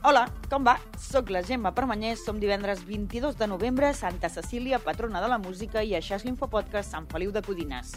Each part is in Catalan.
Hola, com va? Soc la Gemma Permanyés, som divendres 22 de novembre, Santa Cecília, patrona de la música, i això és l'Infopodcast Sant Feliu de Codines.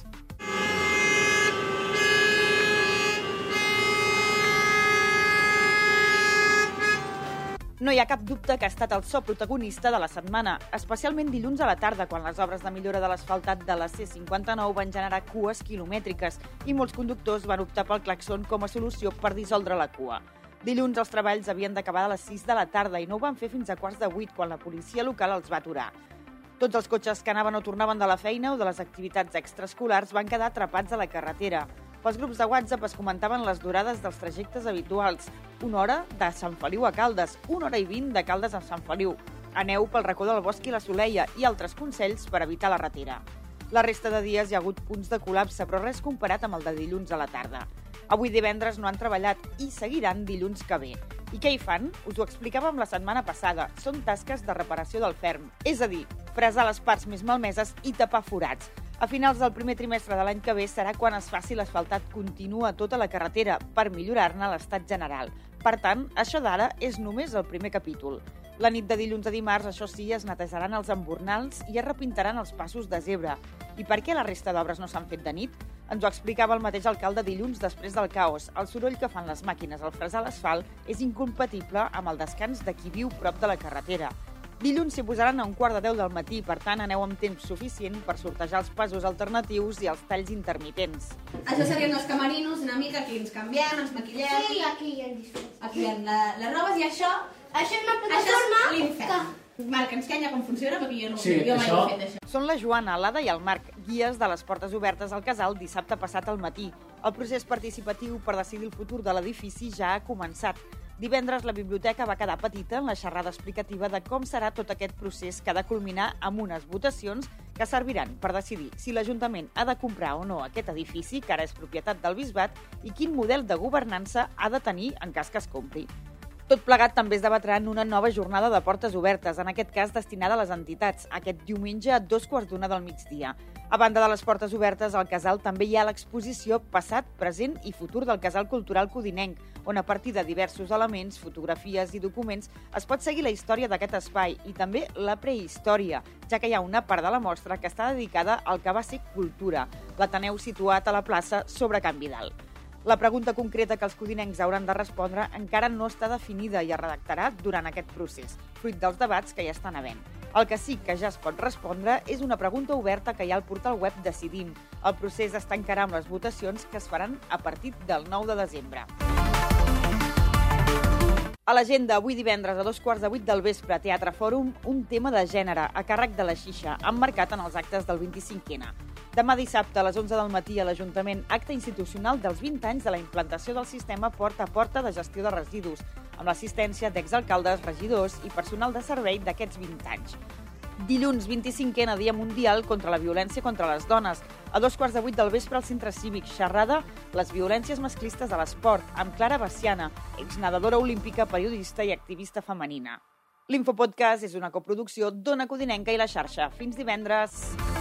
No hi ha cap dubte que ha estat el so protagonista de la setmana, especialment dilluns a la tarda, quan les obres de millora de l'asfaltat de la C59 van generar cues quilomètriques i molts conductors van optar pel claxon com a solució per dissoldre la cua. Dilluns els treballs havien d'acabar a les 6 de la tarda i no ho van fer fins a 7:15, quan la policia local els va aturar. Tots els cotxes que anaven o tornaven de la feina o de les activitats extraescolars van quedar atrapats a la carretera. Pels grups de WhatsApp es comentaven les durades dels trajectes habituals. 1 hora de Sant Feliu a Caldes, 1 hora i 20 de Caldes a Sant Feliu. Aneu pel racó del Bosc i la Soleia i altres consells per evitar la ratera. La resta de dies hi ha hagut punts de col·lapse, però res comparat amb el de dilluns a la tarda. Avui divendres no han treballat i seguiran dilluns que ve. I què hi fan? Us ho explicàvem la setmana passada. Són tasques de reparació del ferm, és a dir, fresar les parts més malmeses i tapar forats. A finals del primer trimestre de l'any que ve serà quan es faci l'asfaltat continu a tota la carretera per millorar-ne l'estat general. Per tant, això d'ara és només el primer capítol. La nit de dilluns a dimarts, això sí, es netejaran els embornals i es repintaran els passos de zebra. I per què la resta d'obres no s'han fet de nit? Ens ho explicava el mateix alcalde dilluns després del caos. El soroll que fan les màquines al fresar l'asfalt és incompatible amb el descans de qui viu prop de la carretera. Dilluns s'hi posaran a 9:45 del matí, per tant aneu amb temps suficient per sortejar els passos alternatius i els talls intermitents. Això serien els camerinos, una mica, aquí ens canviem, ens maquillem. Sí, aquí hi ha el disfress. Aquí hi ha les robes i això Això és una és plataforma l'infern. Marc, ens canya com funciona, perquè jo no Sí, jo mai això- he fet això. Són la Joana, l'Ada i el Marc, guies de les portes obertes al casal dissabte passat al matí. El procés participatiu per decidir el futur de l'edifici ja ha començat. Divendres la biblioteca va quedar petita en la xerrada explicativa de com serà tot aquest procés que ha de culminar amb unes votacions que serviran per decidir si l'Ajuntament ha de comprar o no aquest edifici, que ara és propietat del Bisbat, i quin model de governança ha de tenir en cas que es compri. Tot plegat també es debatrà en una nova jornada de portes obertes, en aquest cas destinada a les entitats, aquest diumenge a 2:15 del migdia. A banda de les portes obertes, al casal també hi ha l'exposició Passat, Present i Futur del Casal Cultural Codinenc, on a partir de diversos elements, fotografies i documents es pot seguir la història d'aquest espai i també la prehistòria, ja que hi ha una part de la mostra que està dedicada al que va ser cultura, l'Ateneu situat a la plaça sobre Can Vidal. La pregunta concreta que els codinencs hauran de respondre encara no està definida i es redactarà durant aquest procés, fruit dels debats que ja estan havent. El que sí que ja es pot respondre és una pregunta oberta que hi ha al portal web Decidim. El procés es tancarà amb les votacions que es faran a partir del 9 de desembre. A l'agenda, avui divendres a 7:15 del vespre, Teatre Fòrum, un tema de gènere a càrrec de la Xixa, emmarcat en els actes del 25N. Demà dissabte a les 11 del matí a l'Ajuntament, acte institucional dels 20 anys de la implantació del sistema porta a porta de gestió de residus, amb l'assistència d'exalcaldes, regidors i personal de servei d'aquests 20 anys. Dilluns 25N, Dia Mundial contra la Violència contra les Dones. A 7:15 del vespre al Centre Cívic, xerrada Les violències masclistes a l'esport, amb Clara Baciana, exnedadora olímpica, periodista i activista femenina. L'Infopodcast és una coproducció d'Ona Codinenca i la xarxa. Fins divendres!